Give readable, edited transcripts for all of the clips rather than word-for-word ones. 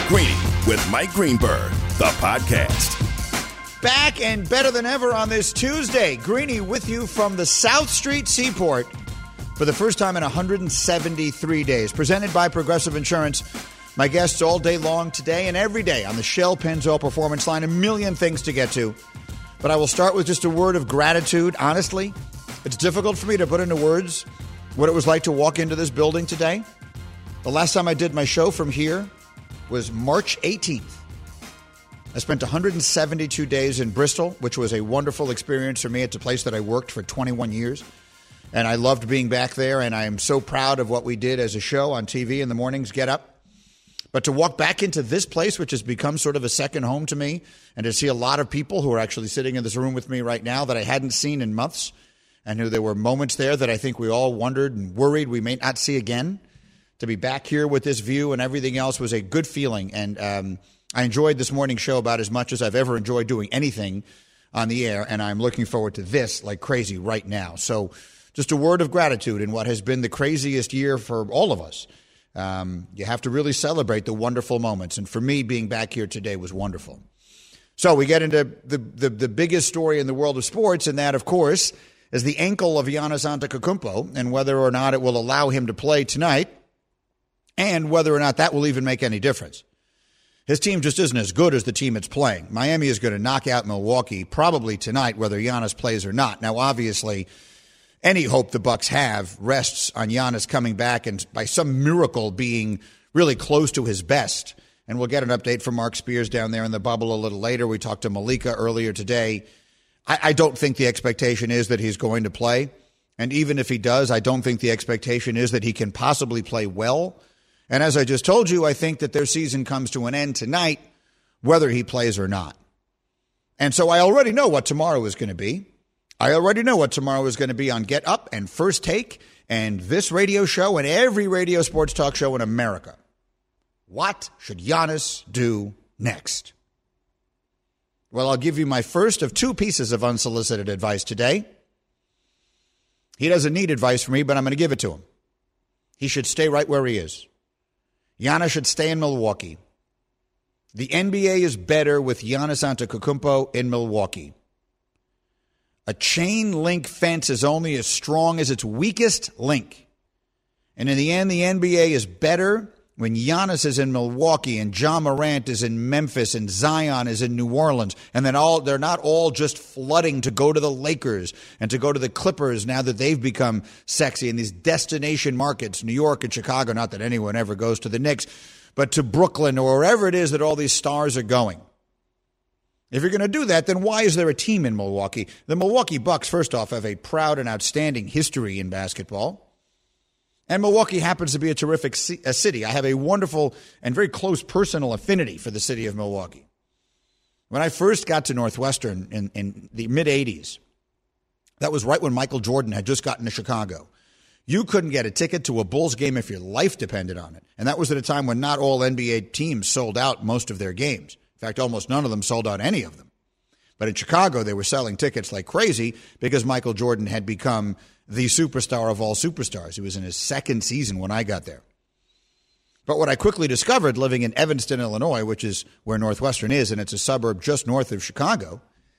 Greeny with Mike Greenberg, the podcast. Back and better than ever on this Tuesday. Greeny with you from the South Street Seaport for the first time in 173 days. Presented by Progressive Insurance. My guests all day long today and every day on the Shell Pennzoil Performance Line. A million things to get to. But I will start with just a word of gratitude. Honestly, it's difficult for me to put into words what it was like to walk into this building today. The last time I did my show from here was March 18th. I spent 172 days in Bristol, which was a wonderful experience for me. It's a place that I worked for 21 years, and I loved being back there, and I am so proud of what we did as a show on TV in the mornings, Get Up. But to walk back into this place, which has become sort of a second home to me, and to see a lot of people who are actually sitting in this room with me right now that I hadn't seen in months, and who there were moments there that I think we all wondered and worried we may not see again, to be back here with this view and everything else was a good feeling. And I enjoyed this morning's show about as much as I've ever enjoyed doing anything on the air, and I'm looking forward to this like crazy right now. So just a word of gratitude in what has been the craziest year for all of us. You have to really celebrate the wonderful moments, and for me, being back here today was wonderful. So we get into the biggest story in the world of sports, and that, of course, is the ankle of Giannis Antetokounmpo and whether or not it will allow him to play tonight, and whether or not that will even make any difference. His team just isn't as good as the team it's playing. Miami is going to knock out Milwaukee probably tonight, whether Giannis plays or not. Now, obviously, any hope the Bucks have rests on Giannis coming back and by some miracle being really close to his best. And we'll get an update from Mark Spears down there in the bubble a little later. We talked to Malika earlier today. I don't think the expectation is that he's going to play. And even if he does, I don't think the expectation is that he can possibly play well. And as I just told you, I think that their season comes to an end tonight, whether he plays or not. And so I already know what tomorrow is going to be. I already know what tomorrow is going to be on Get Up and First Take and this radio show and every radio sports talk show in America. What should Giannis do next? Well, I'll give you my first of two pieces of unsolicited advice today. He doesn't need advice from me, but I'm going to give it to him. He should stay right where he is. Giannis should stay in Milwaukee. The NBA is better with Giannis Antetokounmpo in Milwaukee. A chain link fence is only as strong as its weakest link. And in the end, the NBA is better when Giannis is in Milwaukee and Ja Morant is in Memphis and Zion is in New Orleans. And then they're not all just flooding to go to the Lakers and to go to the Clippers now that they've become sexy in these destination markets, New York and Chicago, not that anyone ever goes to the Knicks, but to Brooklyn or wherever it is that all these stars are going. If you're going to do that, then why is there a team in Milwaukee? The Milwaukee Bucks, first off, have a proud and outstanding history in basketball. And Milwaukee happens to be a terrific city. I have a wonderful and very close personal affinity for the city of Milwaukee. When I first got to Northwestern in the mid-'80s, that was right when Michael Jordan had just gotten to Chicago. You couldn't get a ticket to a Bulls game if your life depended on it. And that was at a time when not all NBA teams sold out most of their games. In fact, almost none of them sold out any of them. But in Chicago, they were selling tickets like crazy because Michael Jordan had become the superstar of all superstars. He was in his second season when I got there. But what I quickly discovered living in Evanston, Illinois, which is where Northwestern is, and it's a suburb just north of Chicago,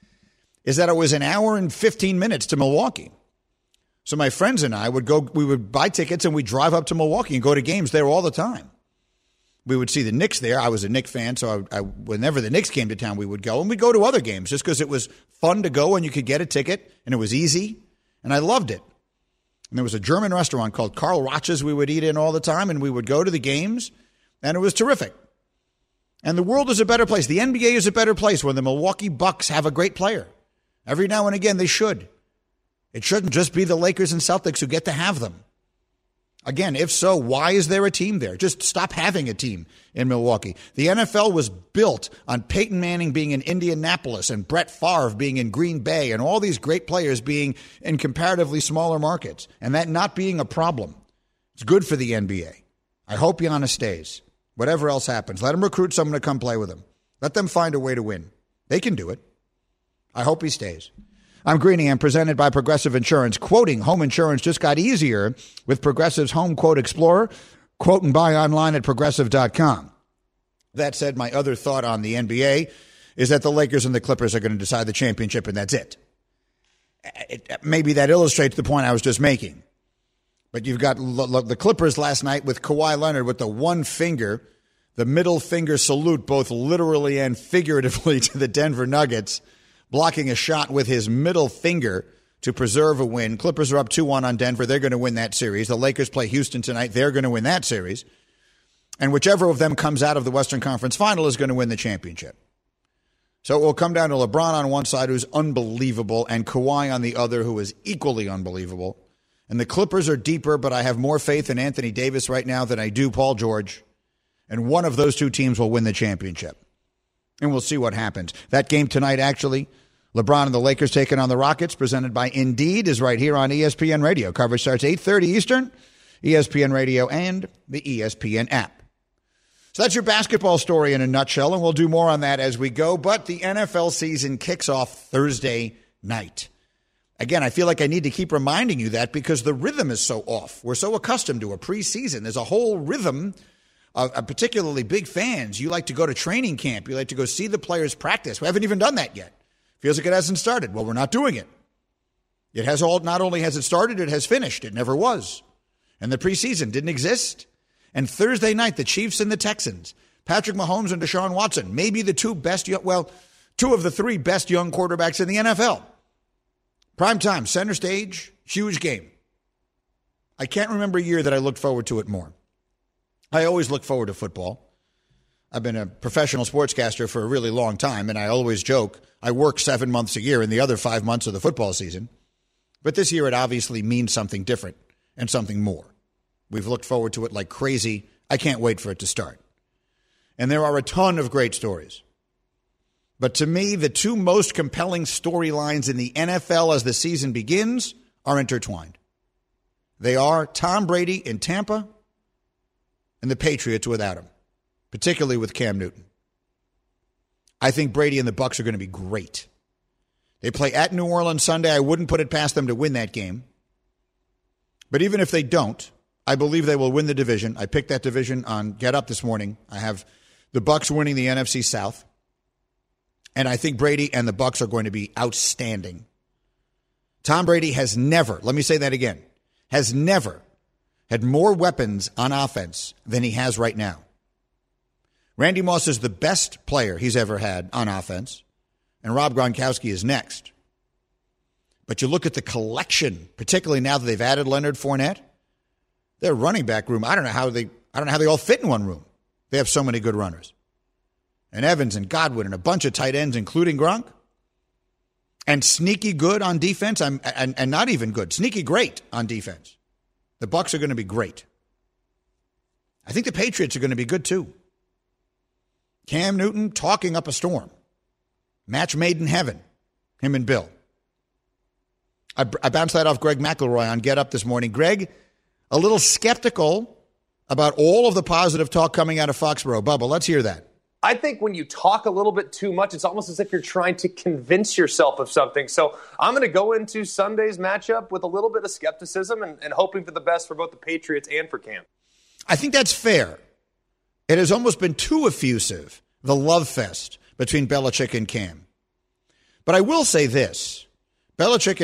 is that it was an hour and 15 minutes to Milwaukee. So my friends and I we would buy tickets and we'd drive up to Milwaukee and go to games there all the time. We would see the Knicks there. I was a Knicks fan, so whenever the Knicks came to town, we would go. And we'd go to other games just because it was fun to go and you could get a ticket and it was easy. And I loved it. And there was a German restaurant called Karl Roch's we would eat in all the time, and we would go to the games, and it was terrific. And the world is a better place. The NBA is a better place when the Milwaukee Bucks have a great player. Every now and again, they should. It shouldn't just be the Lakers and Celtics who get to have them. Again, if so, why is there a team there? Just stop having a team in Milwaukee. The NFL was built on Peyton Manning being in Indianapolis and Brett Favre being in Green Bay and all these great players being in comparatively smaller markets and that not being a problem. It's good for the NBA. I hope Giannis stays. Whatever else happens, let him recruit someone to come play with him. Let them find a way to win. They can do it. I hope he stays. I'm Greeny. I'm presented by Progressive Insurance. Quoting home insurance just got easier with Progressive's Home Quote Explorer. Quote and buy online at Progressive.com. That said, my other thought on the NBA is that the Lakers and the Clippers are going to decide the championship, and that's it. Maybe that illustrates the point I was just making. But you've got the Clippers last night with Kawhi Leonard with the one finger, the middle finger salute, both literally and figuratively, to the Denver Nuggets, blocking a shot with his middle finger to preserve a win. Clippers are up 2-1 on Denver. They're going to win that series. The Lakers play Houston tonight. They're going to win that series. And whichever of them comes out of the Western Conference Final is going to win the championship. So it will come down to LeBron on one side, who's unbelievable, and Kawhi on the other, who is equally unbelievable. And the Clippers are deeper, but I have more faith in Anthony Davis right now than I do Paul George. And one of those two teams will win the championship. And we'll see what happens. That game tonight, actually, LeBron and the Lakers taking on the Rockets, presented by Indeed, is right here on ESPN Radio. Coverage starts 8:30 Eastern, ESPN Radio, and the ESPN app. So that's your basketball story in a nutshell, and we'll do more on that as we go. But the NFL season kicks off Thursday night. Again, I feel like I need to keep reminding you that because the rhythm is so off. We're so accustomed to a preseason. There's a whole rhythm of particularly big fans. You like to go to training camp. You like to go see the players practice. We haven't even done that yet. Feels like it hasn't started. Well, we're not doing it. It has not only has it started, it has finished. It never was. And the preseason didn't exist. And Thursday night, the Chiefs and the Texans, Patrick Mahomes and Deshaun Watson, maybe the two of the three best young quarterbacks in the NFL. Prime time, center stage, huge game. I can't remember a year that I looked forward to it more. I always look forward to football. I've been a professional sportscaster for a really long time, and I always joke, I work 7 months a year in the other 5 months of the football season. But this year it obviously means something different and something more. We've looked forward to it like crazy. I can't wait for it to start. And there are a ton of great stories. But to me, the two most compelling storylines in the NFL as the season begins are intertwined. They are Tom Brady in Tampa and the Patriots without him, particularly with Cam Newton. I think Brady and the Bucs are going to be great. They play at New Orleans Sunday. I wouldn't put it past them to win that game. But even if they don't, I believe they will win the division. I picked that division on Get Up this morning. I have the Bucs winning the NFC South. And I think Brady and the Bucs are going to be outstanding. Tom Brady has never, let me say that again, has never had more weapons on offense than he has right now. Randy Moss is the best player he's ever had on offense, and Rob Gronkowski is next. But you look at the collection, particularly now that they've added Leonard Fournette, their running back room, I don't know how they all fit in one room. They have so many good runners. And Evans and Godwin and a bunch of tight ends, including Gronk. And sneaky good on defense, and not even good, sneaky great on defense. The Bucs are going to be great. I think the Patriots are going to be good too. Cam Newton talking up a storm. Match made in heaven, him and Bill. I bounced that off Greg McElroy on Get Up this morning. Greg, a little skeptical about all of the positive talk coming out of Foxborough. Bubba, let's hear that. I think when you talk a little bit too much, it's almost as if you're trying to convince yourself of something. So I'm going to go into Sunday's matchup with a little bit of skepticism and hoping for the best for both the Patriots and for Cam. I think that's fair. It has almost been too effusive, the love fest between Belichick and Cam. But I will say this. Cam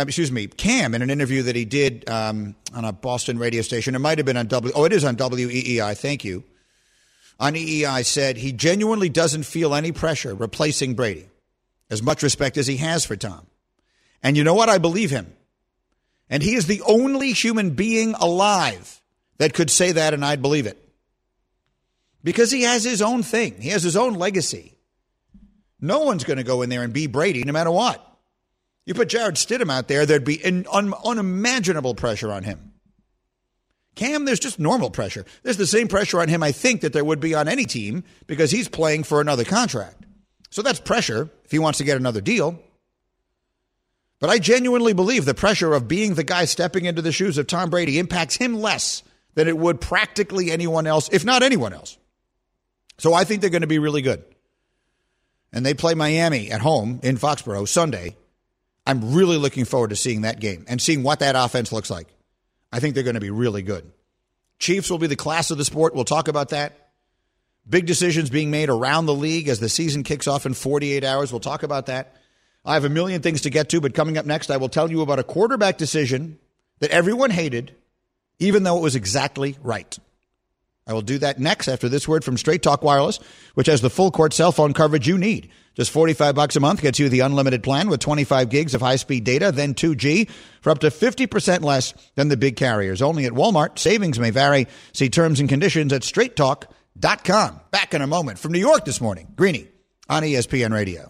in an interview that he did on a Boston radio station, it might have been on it is on WEEI, thank you. On EEI said he genuinely doesn't feel any pressure replacing Brady, as much respect as he has for Tom. And you know what? I believe him. And he is the only human being alive that could say that, and I'd believe it. Because he has his own thing. He has his own legacy. No one's going to go in there and be Brady no matter what. You put Jarrett Stidham out there, there'd be unimaginable pressure on him. Cam, there's just normal pressure. There's the same pressure on him, I think, that there would be on any team because he's playing for another contract. So that's pressure if he wants to get another deal. But I genuinely believe the pressure of being the guy stepping into the shoes of Tom Brady impacts him less than it would practically anyone else, if not anyone else. So I think they're going to be really good. And they play Miami at home in Foxborough Sunday. I'm really looking forward to seeing that game and seeing what that offense looks like. I think they're going to be really good. Chiefs will be the class of the sport. We'll talk about that. Big decisions being made around the league as the season kicks off in 48 hours. We'll talk about that. I have a million things to get to, but coming up next, I will tell you about a quarterback decision that everyone hated, even though it was exactly right. I will do that next after this word from Straight Talk Wireless, which has the full court cell phone coverage you need. Just $45 a month gets you the unlimited plan with 25 gigs of high-speed data, then 2G for up to 50% less than the big carriers. Only at Walmart. Savings may vary. See terms and conditions at straighttalk.com. Back in a moment. From New York this morning, Greeny on ESPN Radio.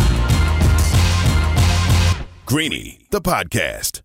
Greeny, the podcast.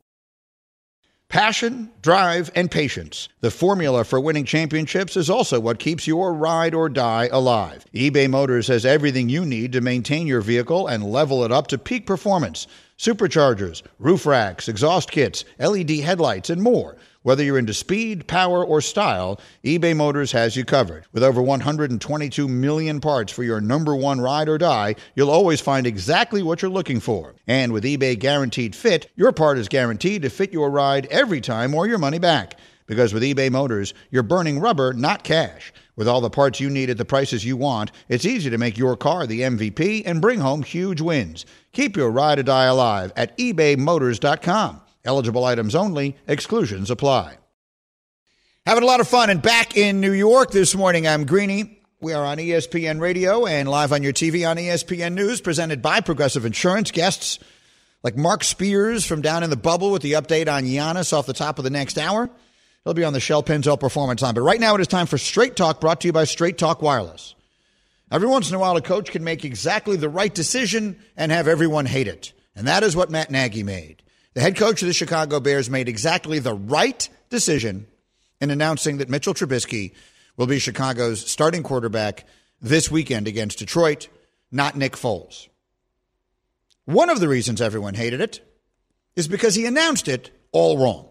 Passion, drive, and patience. The formula for winning championships is also what keeps your ride or die alive. eBay Motors has everything you need to maintain your vehicle and level it up to peak performance. Superchargers, roof racks, exhaust kits, LED headlights, and more. Whether you're into speed, power, or style, eBay Motors has you covered. With over 122 million parts for your number one ride or die, you'll always find exactly what you're looking for. And with eBay Guaranteed Fit, your part is guaranteed to fit your ride every time or your money back. Because with eBay Motors, you're burning rubber, not cash. With all the parts you need at the prices you want, it's easy to make your car the MVP and bring home huge wins. Keep your ride or die alive at ebaymotors.com. Eligible items only. Exclusions apply. Having a lot of fun. And back in New York this morning, I'm Greeny. We are on ESPN Radio and live on your TV on ESPN News, presented by Progressive Insurance. Guests like Mark Spears from down in the bubble with the update on Giannis off the top of the next hour. He'll be on the Shell Pennzoil Performance Line. But right now it is time for Straight Talk, brought to you by Straight Talk Wireless. Every once in a while, a coach can make exactly the right decision and have everyone hate it. And that is what Matt Nagy made. The head coach of the Chicago Bears made exactly the right decision in announcing that Mitchell Trubisky will be Chicago's starting quarterback this weekend against Detroit, not Nick Foles. One of the reasons everyone hated it is because he announced it all wrong.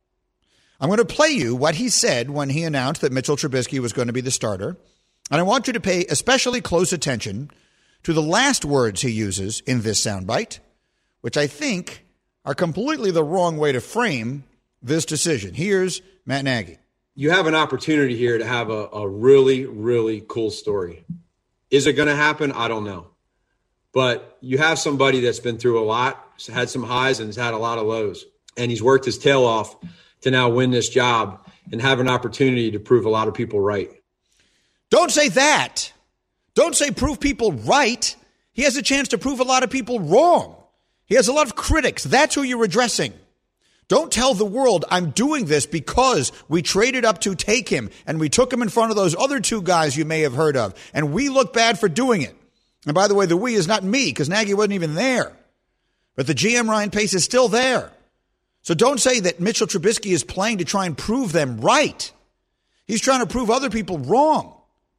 I'm going to play you what he said when he announced that Mitchell Trubisky was going to be the starter, and I want you to pay especially close attention to the last words he uses in this soundbite, which I think are completely the wrong way to frame this decision. Here's Matt Nagy. You have an opportunity here to have a really, really cool story. Is it going to happen? I don't know. But you have somebody that's been through a lot, had some highs and has had a lot of lows. And he's worked his tail off to now win this job and have an opportunity to prove a lot of people right. Don't say that. Don't say prove people right. He has a chance to prove a lot of people wrong. He has a lot of critics. That's who you're addressing. Don't tell the world I'm doing this because we traded up to take him and we took him in front of those other two guys you may have heard of, and we look bad for doing it. And by the way, the we is not me because Nagy wasn't even there. But the GM Ryan Pace is still there. So don't say that Mitchell Trubisky is playing to try and prove them right. He's trying to prove other people wrong.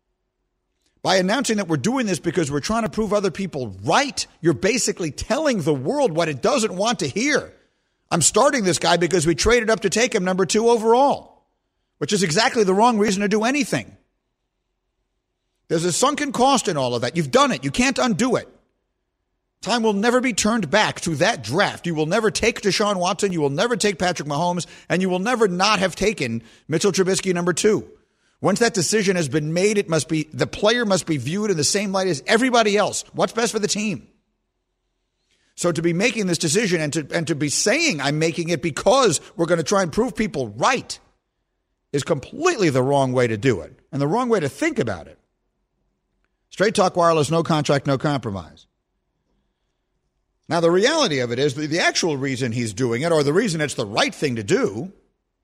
By announcing that we're doing this because we're trying to prove other people right, you're basically telling the world what it doesn't want to hear. I'm starting this guy because we traded up to take him number 2 overall, which is exactly the wrong reason to do anything. There's a sunken cost in all of that. You've done it. You can't undo it. Time will never be turned back to that draft. You will never take Deshaun Watson. You will never take Patrick Mahomes. And you will never not have taken Mitchell Trubisky number 2. Once that decision has been made, the player must be viewed in the same light as everybody else. What's best for the team? So to be making this decision and to be saying I'm making it because we're going to try and prove people right is completely the wrong way to do it and the wrong way to think about it. Straight Talk Wireless, no contract, no compromise. Now, the reality of it is the actual reason he's doing it, or the reason it's the right thing to do,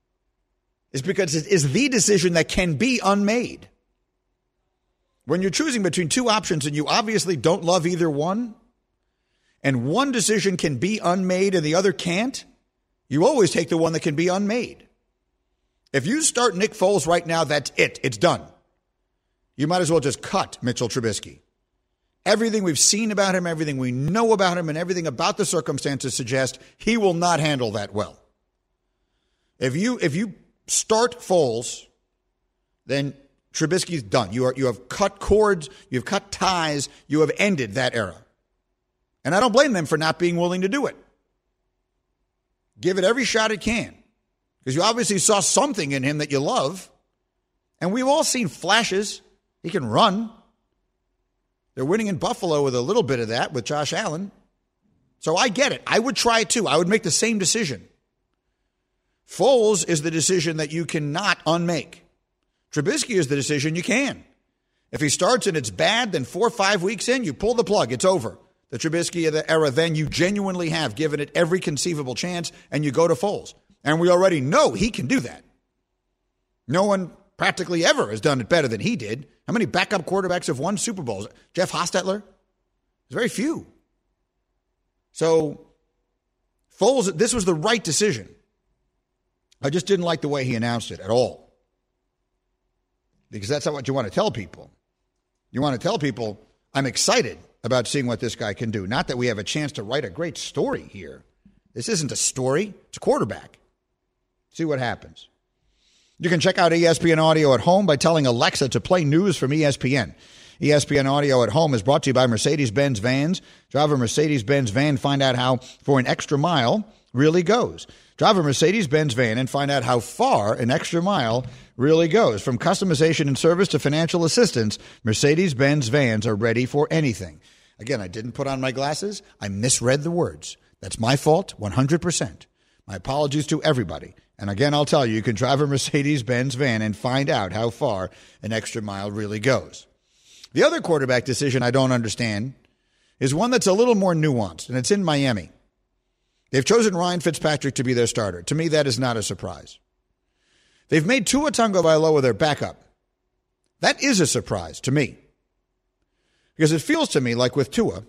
is because it is the decision that can be unmade. When you're choosing between two options and you obviously don't love either one, and one decision can be unmade and the other can't, you always take the one that can be unmade. If you start Nick Foles right now, that's it. It's done. You might as well just cut Mitchell Trubisky. Everything we've seen about him, everything we know about him, and everything about the circumstances suggest he will not handle that well. If you start Foles, then Trubisky's done. You have cut cords, you've cut ties, you have ended that era. And I don't blame them for not being willing to do it. Give it every shot it can. Because you obviously saw something in him that you love. And we've all seen flashes. He can run. They're winning in Buffalo with a little bit of that with Josh Allen. So I get it. I would try it too. I would make the same decision. Foles is the decision that you cannot unmake. Trubisky is the decision you can. If he starts and it's bad, then 4 or 5 weeks in, you pull the plug. It's over. The Trubisky era, then you genuinely have given it every conceivable chance, and you go to Foles. And we already know he can do that. No one practically ever has done it better than he did. How many backup quarterbacks have won Super Bowls? Jeff Hostetler? There's very few. So, Foles, this was the right decision. I just didn't like the way he announced it at all. Because that's not what you want to tell people. You want to tell people, I'm excited about seeing what this guy can do. Not that we have a chance to write a great story here. This isn't a story. It's a quarterback. See what happens. You can check out ESPN Audio at home by telling Alexa to play news from ESPN. ESPN Audio at home is brought to you by Mercedes-Benz Vans. Drive a Mercedes-Benz van, find out how for an extra mile really goes. Drive a Mercedes-Benz van and find out how far an extra mile really goes. From customization and service to financial assistance, Mercedes-Benz vans are ready for anything. Again, I didn't put on my glasses. I misread the words. That's my fault, 100%. My apologies to everybody. And again, I'll tell you, you can drive a Mercedes-Benz van and find out how far an extra mile really goes. The other quarterback decision I don't understand is one that's a little more nuanced, and it's in Miami. They've chosen Ryan Fitzpatrick to be their starter. To me, that is not a surprise. They've made Tua Tagovailoa their backup. That is a surprise to me. Because it feels to me like with Tua,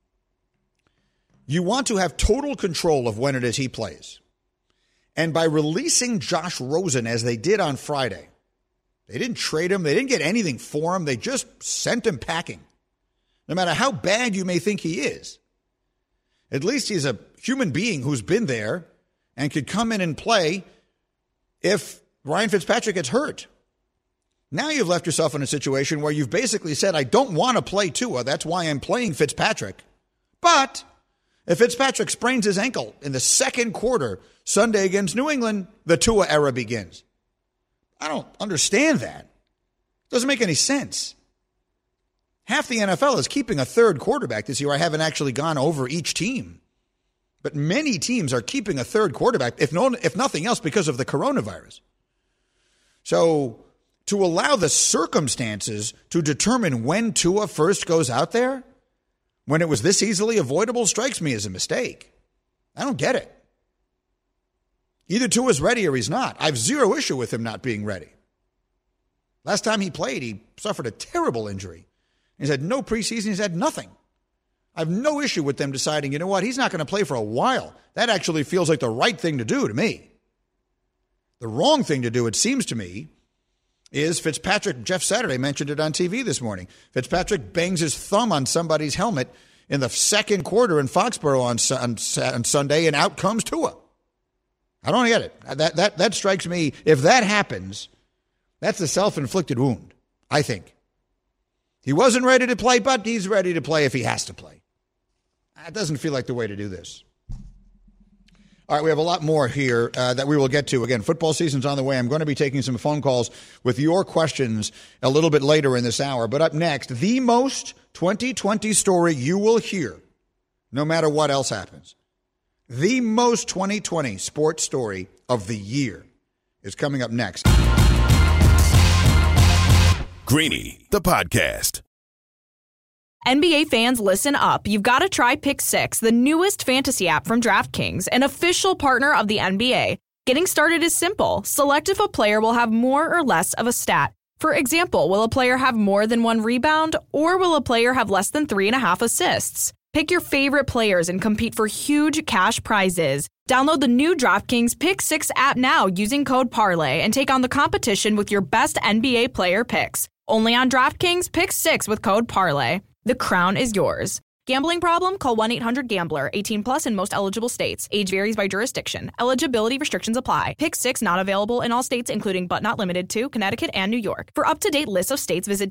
you want to have total control of when it is he plays. And by releasing Josh Rosen as they did on Friday, they didn't trade him. They didn't get anything for him. They just sent him packing. No matter how bad you may think he is, at least he's a human being who's been there and could come in and play if Ryan Fitzpatrick gets hurt. Now you've left yourself in a situation where you've basically said, I don't want to play Tua. That's why I'm playing Fitzpatrick. But if Fitzpatrick sprains his ankle in the second quarter, Sunday against New England, the Tua era begins. I don't understand that. It doesn't make any sense. Half the NFL is keeping a third quarterback this year. I haven't actually gone over each team. But many teams are keeping a third quarterback, if nothing else, because of the coronavirus. So to allow the circumstances to determine when Tua first goes out there, when it was this easily avoidable, strikes me as a mistake. I don't get it. Either Tua's ready or he's not. I have zero issue with him not being ready. Last time he played, he suffered a terrible injury. He's had no preseason. He's had nothing. I have no issue with them deciding, you know what, he's not going to play for a while. That actually feels like the right thing to do to me. The wrong thing to do, it seems to me, is Fitzpatrick. Jeff Saturday mentioned it on TV this morning. Fitzpatrick bangs his thumb on somebody's helmet in the second quarter in Foxborough on Sunday, and out comes Tua. I don't get it. That strikes me. If that happens, that's a self-inflicted wound, I think. He wasn't ready to play, but he's ready to play if he has to play. That doesn't feel like the way to do this. All right, we have a lot more here that we will get to. Again, football season's on the way. I'm going to be taking some phone calls with your questions a little bit later in this hour. But up next, the most 2020 story you will hear, no matter what else happens. The most 2020 sports story of the year is coming up next. Greeny, the podcast. NBA fans, listen up. You've got to try Pick 6, the newest fantasy app from DraftKings, an official partner of the NBA. Getting started is simple. Select if a player will have more or less of a stat. For example, will a player have more than 1 rebound, or will a player have less than 3.5 assists? Pick your favorite players and compete for huge cash prizes. Download the new DraftKings Pick 6 app now using code Parlay and take on the competition with your best NBA player picks. Only on DraftKings Pick 6 with code Parlay. The crown is yours. Gambling problem? Call 1-800-GAMBLER. 18 plus in most eligible states. Age varies by jurisdiction. Eligibility restrictions apply. Pick 6 not available in all states, including but not limited to Connecticut and New York. For up-to-date list of states, visit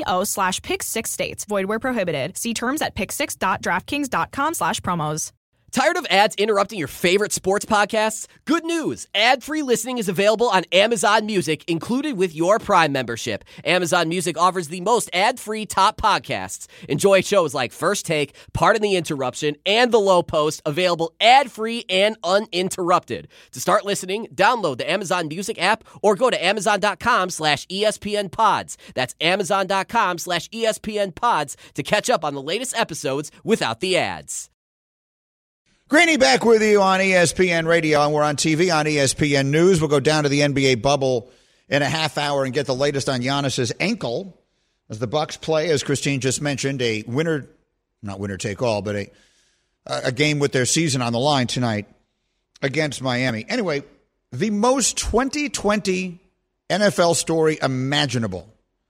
dkng.co/pick6states. Void where prohibited. See terms at pick6.draftkings.com/promos. Tired of ads interrupting your favorite sports podcasts? Good news! Ad-free listening is available on Amazon Music, included with your Prime membership. Amazon Music offers the most ad-free top podcasts. Enjoy shows like First Take, Pardon the Interruption, and The Low Post, available ad-free and uninterrupted. To start listening, download the Amazon Music app or go to amazon.com/ESPN Pods. That's amazon.com/ESPN Pods to catch up on the latest episodes without the ads. Greeny back with you on ESPN Radio, and we're on TV on ESPN News. We'll go down to the NBA bubble in a half hour and get the latest on Giannis's ankle as the Bucks play, as Christine just mentioned, a not winner take all, but a game with their season on the line tonight against Miami. Anyway, the most 2020 NFL story imaginable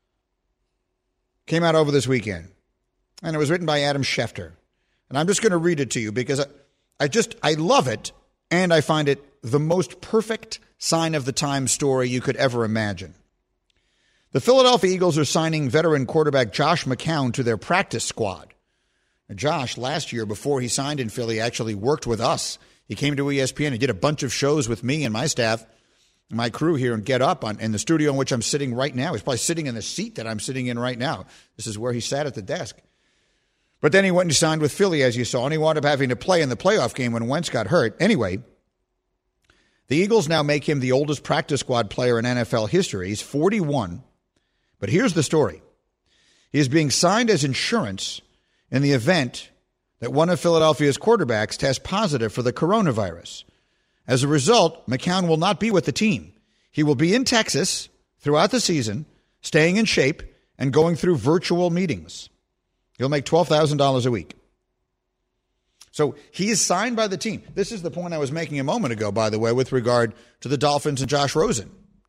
came out over this weekend, and it was written by Adam Schefter. And I'm just going to read it to you because I love it, and I find it the most perfect sign of the time story you could ever imagine. The Philadelphia Eagles are signing veteran quarterback Josh McCown to their practice squad. Now, Josh, last year, before he signed in Philly, actually worked with us. He came to ESPN and did a bunch of shows with me and my staff, my crew here, and Get Up in the studio in which I'm sitting right now. He's probably sitting in the seat that I'm sitting in right now. This is where he sat at the desk. But then he went and signed with Philly, as you saw, and he wound up having to play in the playoff game when Wentz got hurt. Anyway, the Eagles now make him the oldest practice squad player in NFL history. He's 41. But here's the story. He is being signed as insurance in the event that one of Philadelphia's quarterbacks tests positive for the coronavirus. As a result, McCown will not be with the team. He will be in Texas throughout the season, staying in shape and going through virtual meetings. He'll make $12,000 a week. So he is signed by the team. This is the point I was making a moment ago, by the way, with regard to the Dolphins and Josh Rosen.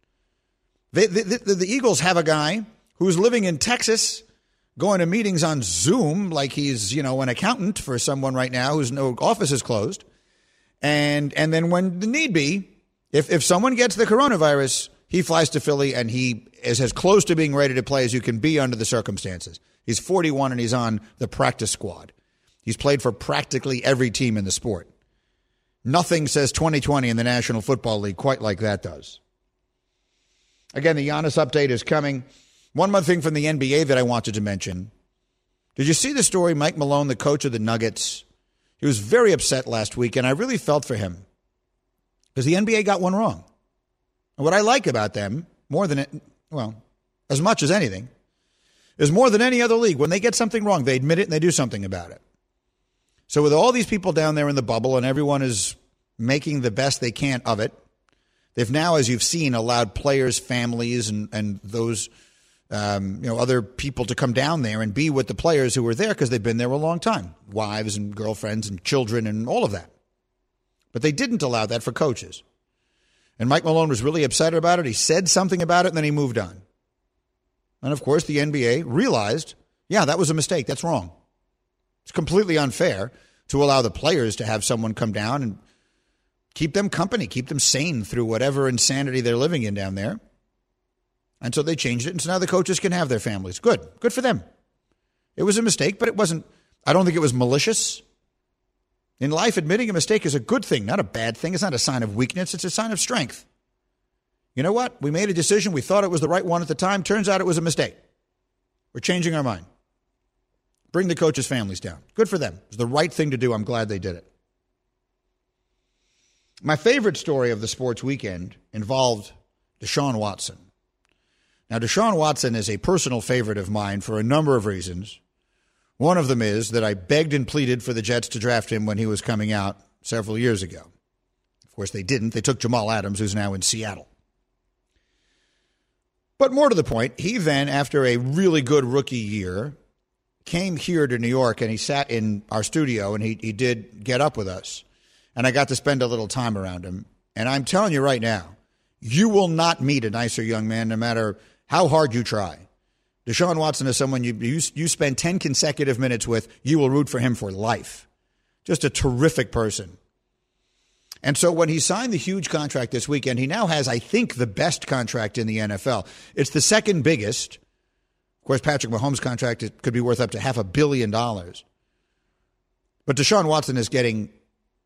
The Eagles have a guy who's living in Texas, going to meetings on Zoom like he's, an accountant for someone right now whose no office is closed. And then when the need be, if someone gets the coronavirus, he flies to Philly and he is as close to being ready to play as you can be under the circumstances. He's 41 and he's on the practice squad. He's played for practically every team in the sport. Nothing says 2020 in the National Football League quite like that does. Again, the Giannis update is coming. One more thing from the NBA that I wanted to mention. Did you see the story? Mike Malone, the coach of the Nuggets, he was very upset last week, and I really felt for him because the NBA got one wrong. And what I like about them, as much as anything, is more than any other league. When they get something wrong, they admit it and they do something about it. So with all these people down there in the bubble and everyone is making the best they can of it, they've now, as you've seen, allowed players, families, and those other people to come down there and be with the players who were there because they've been there a long time, wives and girlfriends and children and all of that. But they didn't allow that for coaches. And Mike Malone was really upset about it. He said something about it, and then he moved on. And, of course, the NBA realized, that was a mistake. That's wrong. It's completely unfair to allow the players to have someone come down and keep them company, keep them sane through whatever insanity they're living in down there. And so they changed it, and so now the coaches can have their families. Good. Good for them. It was a mistake, but it wasn't, I don't think it was malicious. In life, admitting a mistake is a good thing, not a bad thing. It's not a sign of weakness. It's a sign of strength. You know what? We made a decision. We thought it was the right one at the time. Turns out it was a mistake. We're changing our mind. Bring the coaches' families down. Good for them. It was the right thing to do. I'm glad they did it. My favorite story of the sports weekend involved Deshaun Watson. Now, Deshaun Watson is a personal favorite of mine for a number of reasons. One of them is that I begged and pleaded for the Jets to draft him when he was coming out several years ago. Of course, they didn't. They took Jamal Adams, who's now in Seattle. But more to the point, he then, after a really good rookie year, came here to New York, and he sat in our studio, and he did Get Up with us. And I got to spend a little time around him. And I'm telling you right now, you will not meet a nicer young man no matter how hard you try. Deshaun Watson is someone you spend 10 consecutive minutes with, you will root for him for life. Just a terrific person. And so when he signed the huge contract this weekend, he now has, I think, the best contract in the NFL. It's the second biggest. Of course, Patrick Mahomes' contract could be worth up to $500 million. But Deshaun Watson is getting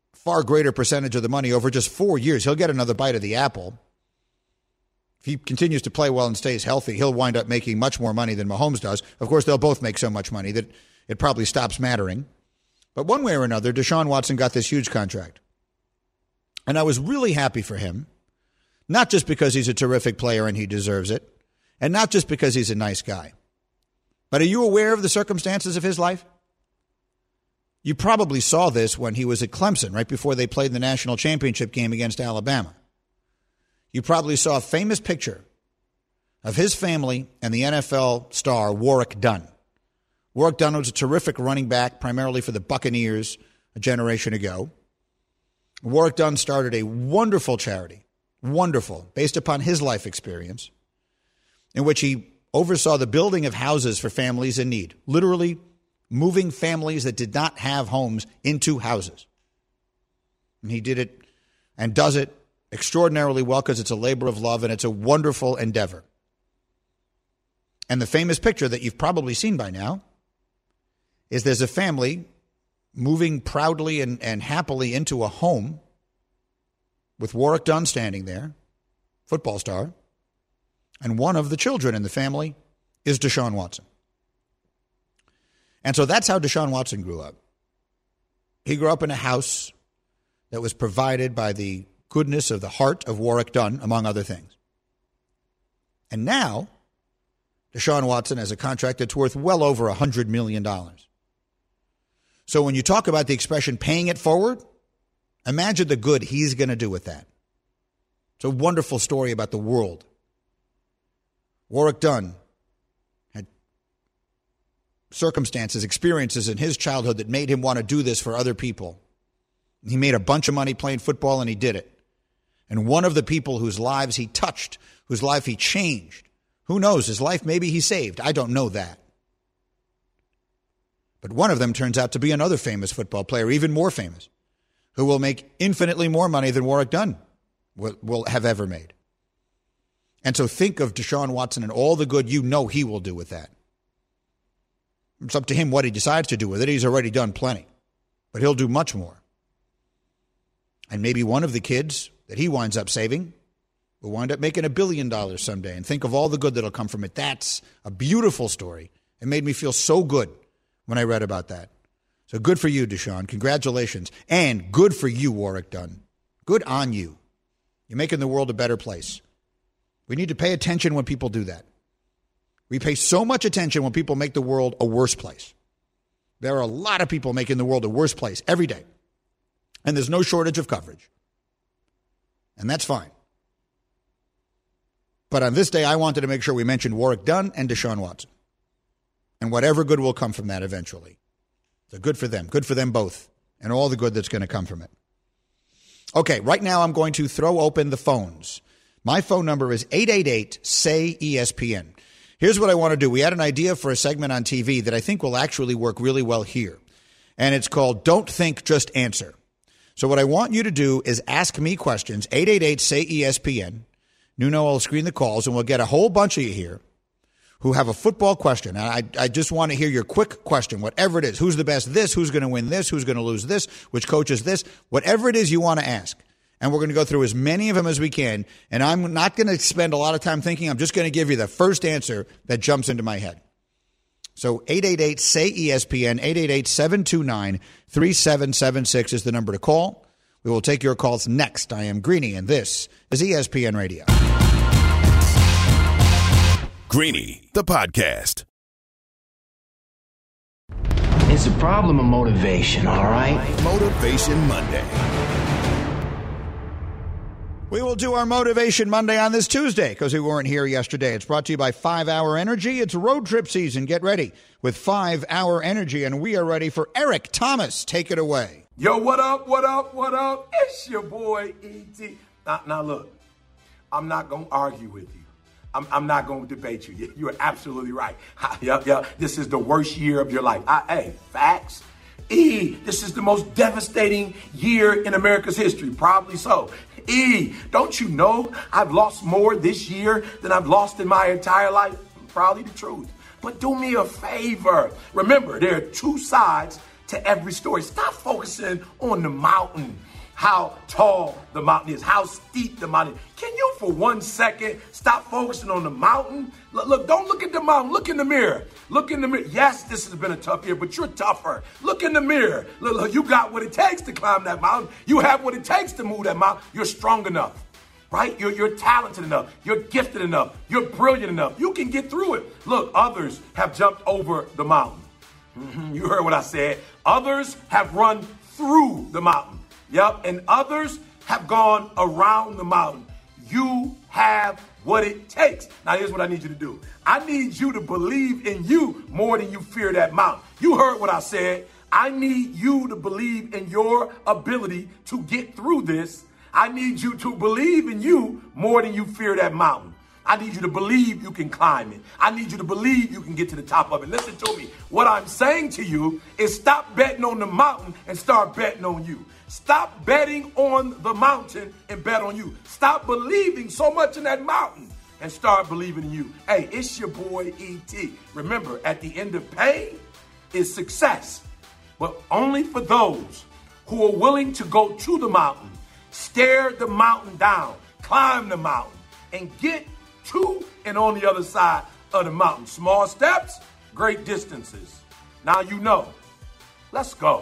far greater percentage of the money over just 4 years. He'll get another bite of the apple. If he continues to play well and stays healthy, he'll wind up making much more money than Mahomes does. Of course, they'll both make so much money that it probably stops mattering. But one way or another, Deshaun Watson got this huge contract. And I was really happy for him, not just because he's a terrific player and he deserves it, and not just because he's a nice guy. But are you aware of the circumstances of his life? You probably saw this when he was at Clemson, right before they played the national championship game against Alabama. You probably saw a famous picture of his family and the NFL star Warrick Dunn. Warrick Dunn was a terrific running back, primarily for the Buccaneers a generation ago. Warrick Dunn started a wonderful charity, based upon his life experience, in which he oversaw the building of houses for families in need, literally moving families that did not have homes into houses. And he did it and does it extraordinarily well because it's a labor of love and it's a wonderful endeavor. And the famous picture that you've probably seen by now is there's a family moving proudly and happily into a home with Warrick Dunn standing there, football star, and one of the children in the family is Deshaun Watson. And so that's how Deshaun Watson grew up. He grew up in a house that was provided by the goodness of the heart of Warrick Dunn, among other things. And now, Deshaun Watson has a contract that's worth well over $100 million. So when you talk about the expression paying it forward, imagine the good he's going to do with that. It's a wonderful story about the world. Warrick Dunn had circumstances, experiences in his childhood that made him want to do this for other people. He made a bunch of money playing football, and he did it. And one of the people whose lives he touched, whose life he changed, who knows, his life maybe he saved. I don't know that. But one of them turns out to be another famous football player, even more famous, who will make infinitely more money than Warrick Dunn will have ever made. And so think of Deshaun Watson and all the good you know he will do with that. It's up to him what he decides to do with it. He's already done plenty, but he'll do much more. And maybe one of the kids that he winds up saving will wind up making $1 billion someday. And think of all the good that'll come from it. That's a beautiful story. It made me feel so good when I read about that. So good for you, Deshaun. Congratulations. And good for you, Warrick Dunn. Good on you. You're making the world a better place. We need to pay attention when people do that. We pay so much attention when people make the world a worse place. There are a lot of people making the world a worse place every day. And there's no shortage of coverage. And that's fine. But on this day, I wanted to make sure we mentioned Warrick Dunn and Deshaun Watson. And whatever good will come from that eventually. So good for them. Good for them both. And all the good that's going to come from it. Okay, right now I'm going to throw open the phones. My phone number is 888-SAY-ESPN. Here's what I want to do. We had an idea for a segment on TV that I think will actually work really well here. And it's called Don't Think, Just Answer. So what I want you to do is ask me questions, 888-SAY-ESPN. Nuno will screen the calls, and we'll get a whole bunch of you here who have a football question. And I just want to hear your quick question, whatever it is. Who's the best this? Who's going to win this? Who's going to lose this? Which coach is this? Whatever it is you want to ask. And we're going to go through as many of them as we can. And I'm not going to spend a lot of time thinking. I'm just going to give you the first answer that jumps into my head. So 888-SAY-ESPN, 888-729-3776 is the number to call. We will take your calls next. I am Greeny, and this is ESPN Radio. Greeny, the podcast. It's a problem of motivation, all right? Motivation Monday. We will do our Motivation Monday on this Tuesday because we weren't here yesterday. It's brought to you by 5 Hour Energy. It's road trip season. Get ready with 5 Hour Energy, and we are ready for Eric Thomas. Take it away. Yo, what up, what up, what up? It's your boy, E.T. Now look, I'm not going to argue with you. I'm not going to debate you. You're absolutely right. Yeah, this is the worst year of your life. Hey, facts. This is the most devastating year in America's history. Probably so. Don't you know I've lost more this year than I've lost in my entire life? Probably the truth. But do me a favor. Remember, there are two sides to every story. Stop focusing on the mountain, how tall the mountain is, how steep the mountain is. Can you, for 1 second, stop focusing on the mountain? Look, don't look at the mountain. Look in the mirror. Look in the mirror. Yes, this has been a tough year, but you're tougher. Look in the mirror. Look, you got what it takes to climb that mountain. You have what it takes to move that mountain. You're strong enough, right? You're talented enough. You're gifted enough. You're brilliant enough. You can get through it. Look, others have jumped over the mountain. You heard what I said. Others have run through the mountain. Yep, and others have gone around the mountain. You have what it takes. Now, here's what I need you to do. I need you to believe in you more than you fear that mountain. You heard what I said. I need you to believe in your ability to get through this. I need you to believe in you more than you fear that mountain. I need you to believe you can climb it. I need you to believe you can get to the top of it. Listen to me. What I'm saying to you is stop betting on the mountain and start betting on you. Stop betting on the mountain and bet on you. Stop believing so much in that mountain and start believing in you. Hey, it's your boy E.T. Remember, at the end of pain is success, but only for those who are willing to go to the mountain, stare the mountain down, climb the mountain, and get to and on the other side of the mountain. Small steps, great distances. Now you know. Let's go.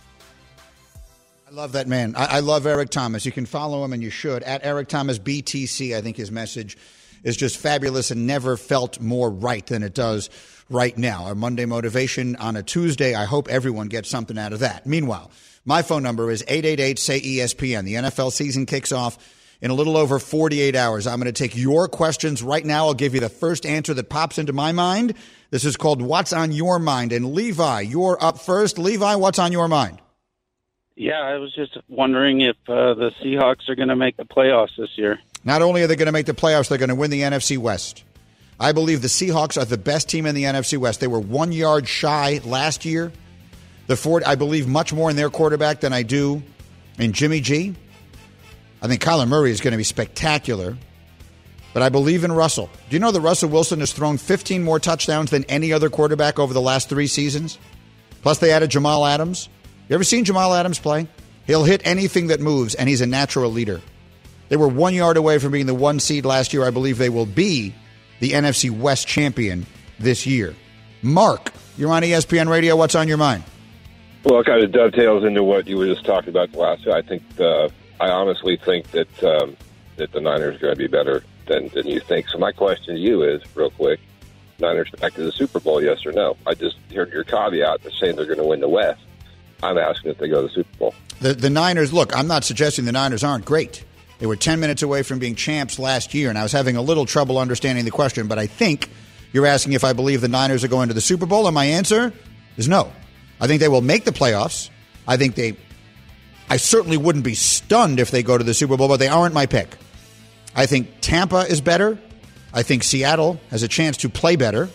I love that man. I love Eric Thomas. You can follow him, and you should, at Eric Thomas BTC. I think his message is just fabulous and never felt more right than it does right now. Our Monday motivation on a Tuesday. I hope everyone gets something out of that. Meanwhile, my phone number is 888-SAY-ESPN. The NFL season kicks off in a little over 48 hours. I'm going to take your questions right now. I'll give you the first answer that pops into my mind. This is called What's on Your Mind. And Levi, you're up first. Levi, what's on your mind? Yeah, I was just wondering if the Seahawks are going to make the playoffs this year. Not only are they going to make the playoffs, they're going to win the NFC West. I believe the Seahawks are the best team in the NFC West. They were 1 yard shy last year. I believe much more in their quarterback than I do in Jimmy G. I think Kyler Murray is going to be spectacular. But I believe in Russell. Do you know that Russell Wilson has thrown 15 more touchdowns than any other quarterback over the last 3 seasons? Plus, they added Jamal Adams. You ever seen Jamal Adams play? He'll hit anything that moves, and he's a natural leader. They were 1 yard away from being the 1 seed last year. I believe they will be the NFC West champion this year. Mark, you're on ESPN Radio. What's on your mind? Well, it kind of dovetails into what you were just talking about the last. I think I honestly think that that the Niners are going to be better than you think. So my question to you is, real quick, Niners back to the Super Bowl, yes or no? I just heard your caveat saying they're going to win the West. I'm asking if they go to the Super Bowl. The Niners, look, I'm not suggesting the Niners aren't great. They were 10 minutes away from being champs last year, and I was having a little trouble understanding the question, but I think you're asking if I believe the Niners are going to the Super Bowl, and my answer is no. I think they will make the playoffs. I certainly wouldn't be stunned if they go to the Super Bowl, but they aren't my pick. I think Tampa is better. I think Seattle has a chance to play better.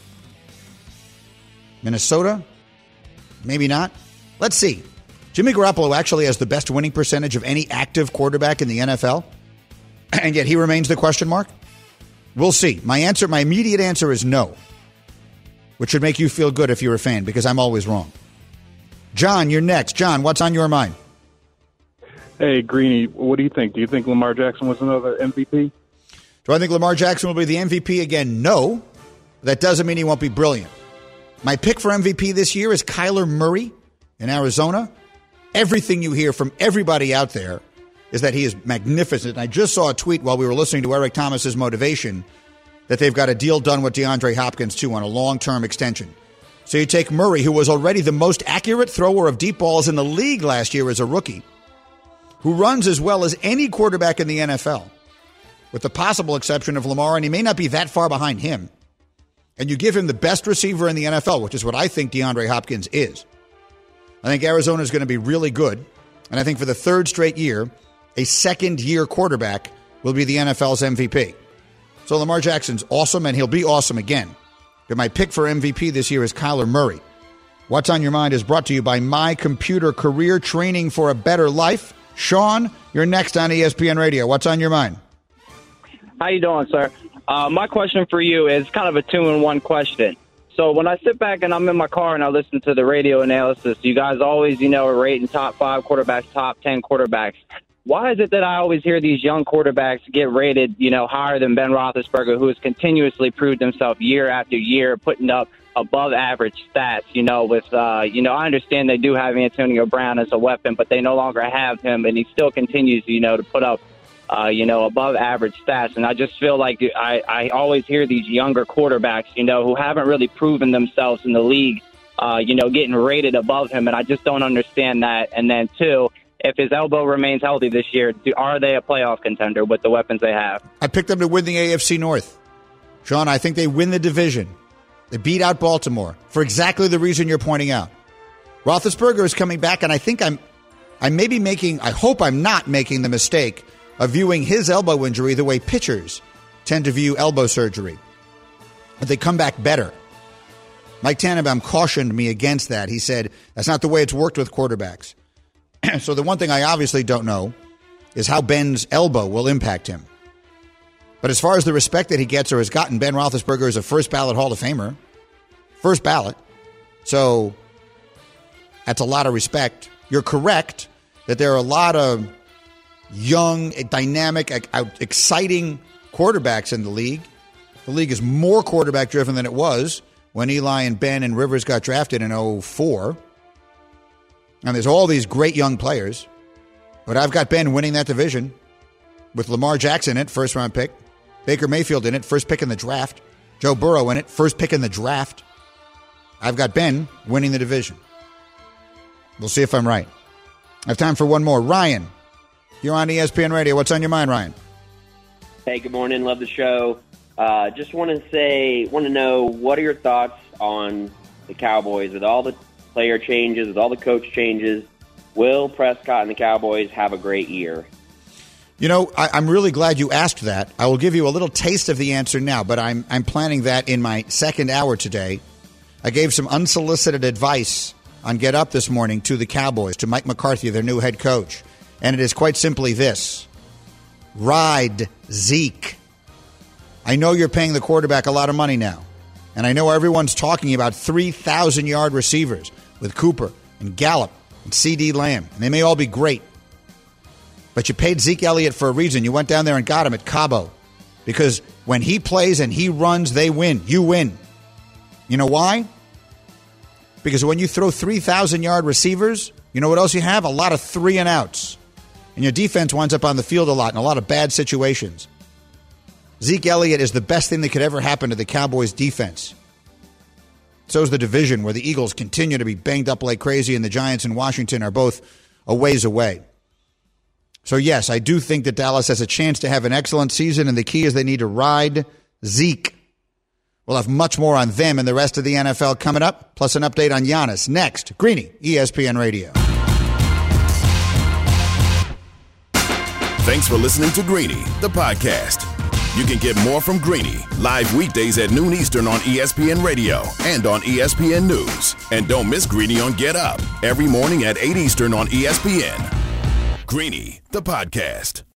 Minnesota, maybe not. Let's see. Jimmy Garoppolo actually has the best winning percentage of any active quarterback in the NFL, and yet he remains the question mark. We'll see. My immediate answer is no, which should make you feel good if you're a fan, because I'm always wrong. John, you're next. John, what's on your mind? Hey, Greeny, what do you think? Do you think Lamar Jackson was another MVP? Do I think Lamar Jackson will be the MVP again? No. That doesn't mean he won't be brilliant. My pick for MVP this year is Kyler Murray in Arizona. Everything you hear from everybody out there is that he is magnificent. And I just saw a tweet while we were listening to Eric Thomas's motivation that they've got a deal done with DeAndre Hopkins, too, on a long-term extension. So you take Murray, who was already the most accurate thrower of deep balls in the league last year as a rookie, who runs as well as any quarterback in the NFL, with the possible exception of Lamar, and he may not be that far behind him. And you give him the best receiver in the NFL, which is what I think DeAndre Hopkins is. I think Arizona is going to be really good. And I think for the third straight year, a second-year quarterback will be the NFL's MVP. So Lamar Jackson's awesome, and he'll be awesome again. But my pick for MVP this year is Kyler Murray. What's on Your Mind is brought to you by My Computer Career Training for a Better Life. Sean, you're next on ESPN Radio. What's on your mind? How you doing, sir? My question for you is kind of a 2-in-1 question. So when I sit back and I'm in my car and I listen to the radio analysis, you guys always, are rating top 5 quarterbacks, top 10 quarterbacks. Why is it that I always hear these young quarterbacks get rated, higher than Ben Roethlisberger, who has continuously proved himself year after year, putting up above average stats, I understand they do have Antonio Brown as a weapon, but they no longer have him, and he still continues, to put up, above average stats. And I just feel like I always hear these younger quarterbacks, who haven't really proven themselves in the league, getting rated above him. And I just don't understand that. And then, two, if his elbow remains healthy this year, are they a playoff contender with the weapons they have? I picked them to win the AFC North. Sean, I think they win the division. They beat out Baltimore for exactly the reason you're pointing out. Roethlisberger is coming back, and I think I hope I'm not making the mistake of viewing his elbow injury the way pitchers tend to view elbow surgery. But they come back better. Mike Tannenbaum cautioned me against that. He said, that's not the way it's worked with quarterbacks. So the one thing I obviously don't know is how Ben's elbow will impact him. But as far as the respect that he gets or has gotten, Ben Roethlisberger is a first-ballot Hall of Famer. First ballot. So that's a lot of respect. You're correct that there are a lot of young, dynamic, exciting quarterbacks in the league. The league is more quarterback-driven than it was when Eli and Ben and Rivers got drafted in 2004. And there's all these great young players. But I've got Ben winning that division with Lamar Jackson in it, first-round pick. Baker Mayfield in it, first pick in the draft. Joe Burrow in it, first pick in the draft. I've got Ben winning the division. We'll see if I'm right. I have time for one more. Ryan, you're on ESPN Radio. What's on your mind, Ryan? Hey, good morning. Love the show. Just want to know, what are your thoughts on the Cowboys with all the player changes, with all the coach changes? Will Prescott and the Cowboys have a great year? I'm really glad you asked that. I will give you a little taste of the answer now, but I'm planning that in my second hour today. I gave some unsolicited advice on Get Up this morning to the Cowboys, to Mike McCarthy, their new head coach. And it is quite simply this. Ride Zeke. I know you're paying the quarterback a lot of money now. And I know everyone's talking about 3,000-yard receivers with Cooper and Gallup and C.D. Lamb. And they may all be great. But you paid Zeke Elliott for a reason. You went down there and got him at Cabo. Because when he plays and he runs, they win. You win. You know why? Because when you throw 3,000-yard receivers, you know what else you have? A lot of 3-and-outs. And your defense winds up on the field a lot in a lot of bad situations. Zeke Elliott is the best thing that could ever happen to the Cowboys' defense. So is the division, where the Eagles continue to be banged up like crazy and the Giants and Washington are both a ways away. So, yes, I do think that Dallas has a chance to have an excellent season, and the key is they need to ride Zeke. We'll have much more on them and the rest of the NFL coming up, plus an update on Giannis. Next, Greeny, ESPN Radio. Thanks for listening to Greeny, the podcast. You can get more from Greeny live weekdays at noon Eastern on ESPN Radio and on ESPN News. And don't miss Greeny on Get Up every morning at 8 Eastern on ESPN. Greeny, the podcast.